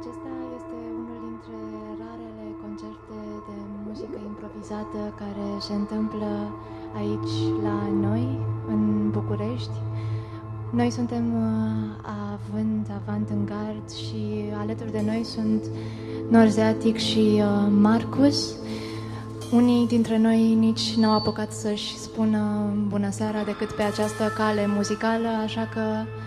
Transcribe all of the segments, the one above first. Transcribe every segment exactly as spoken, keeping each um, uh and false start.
Acesta este unul dintre rarele concerte de muzică improvizată care se întâmplă aici la noi, în București. Noi suntem uh, având avant în gard și alături de noi sunt Norzeatic și uh, Marcus. Unii dintre noi nici n-au apucat să-și spună bună seara decât pe această cale muzicală, așa că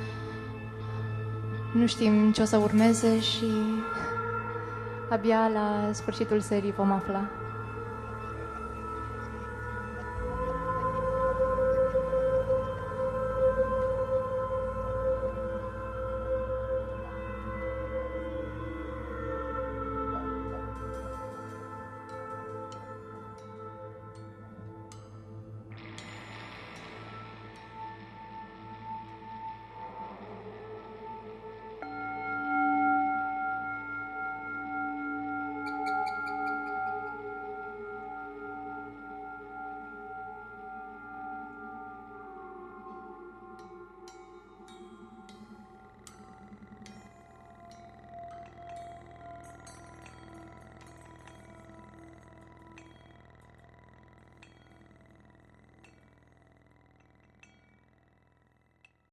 nu știm ce o să urmeze și abia la sfârșitul serii vom afla.